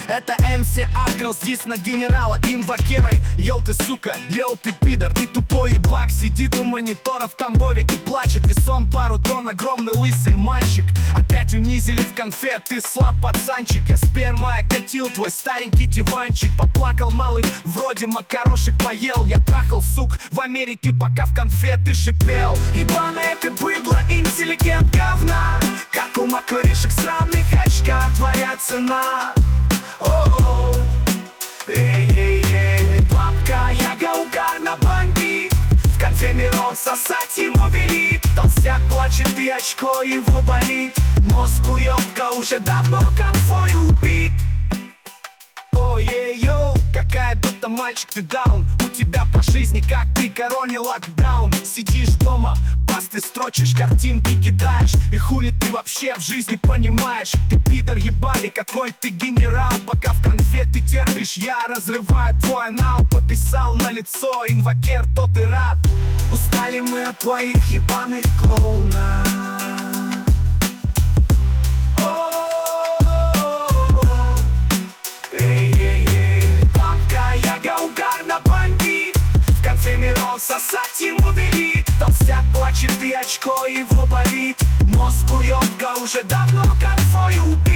Это МС Агрел, здесь на генерала инвокерой. Йоу ты сука, йоу ты пидор, ты тупой еблак. Сидит у монитора в Тамбове и плачет. Весом пару тонн, огромный лысый мальчик. Опять унизили в конфет, ты слаб пацанчик. Я сперма окатил твой старенький диванчик. Поплакал малый, вроде макарошек поел. Я трахал сук в Америке, пока в конфеты шипел. Ебаное ты быдло, интеллигент говна. Как у макаришек сраных очках твоя цена. О-о-о, эй-эй-эй, папка, яга угарно бомбит. В конфе мирон сосать ему велит. Толстяк плачет и очко его болит. Мозг уёбка уже давно конфой убит. Ой-ей-йоу, какая будто мальчик ты даун. У тебя по жизни как при короне локдаун. Сидишь дома, пасты строчишь, картинки кидаешь. И хули ты вообще в жизни понимаешь? Ты пидор ебаный, какой ты генерал. Пока в конфе ты терпишь, я разрываю твой анал. Подписал на лицо инвокер, тот и рад. Устали мы от твоих ебаных клоунов. Сосать ему велит. Толстяк плачет и очко его болит. Мозг уёбка уже давно конфой убит.